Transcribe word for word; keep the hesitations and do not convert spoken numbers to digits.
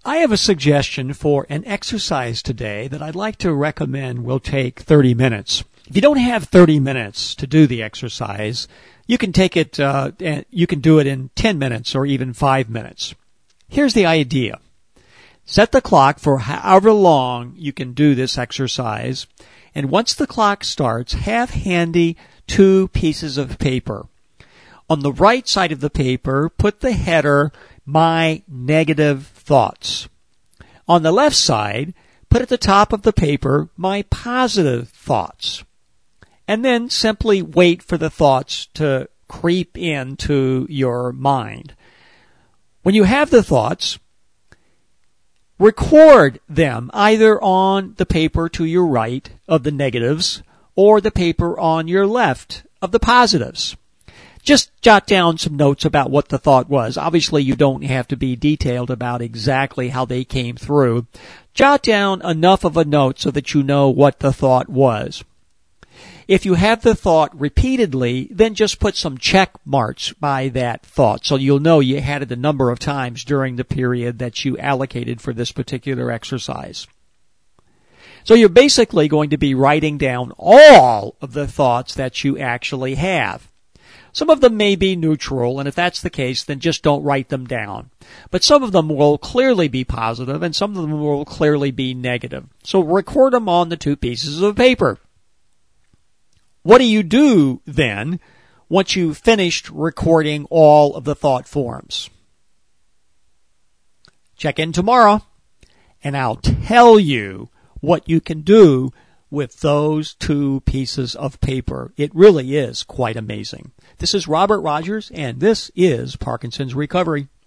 I have a suggestion for an exercise today that I'd like to recommend will take thirty minutes. If you don't have thirty minutes to do the exercise, you can take it, uh, and you can do it in ten minutes or even five minutes. Here's the idea. Set the clock for however long you can do this exercise, and once the clock starts, have handy two pieces of paper. On the right side of the paper, put the header, My Negative Thoughts. On the left side, put at the top of the paper, My Positive Thoughts. And then simply wait for the thoughts to creep into your mind. When you have the thoughts, record them either on the paper to your right of the negatives or the paper on your left of the positives. Just jot down some notes about what the thought was. Obviously, you don't have to be detailed about exactly how they came through. Jot down enough of a note so that you know what the thought was. If you have the thought repeatedly, then just put some check marks by that thought so you'll know you had it a number of times during the period that you allocated for this particular exercise. So you're basically going to be writing down all of the thoughts that you actually have. Some of them may be neutral, and if that's the case, then just don't write them down. But some of them will clearly be positive, and some of them will clearly be negative. So record them on the two pieces of paper. What do you do then once you've finished recording all of the thought forms? Check in tomorrow, and I'll tell you what you can do with those two pieces of paper. It really is quite amazing. This is Robert Rogers, and this is Parkinson's Recovery.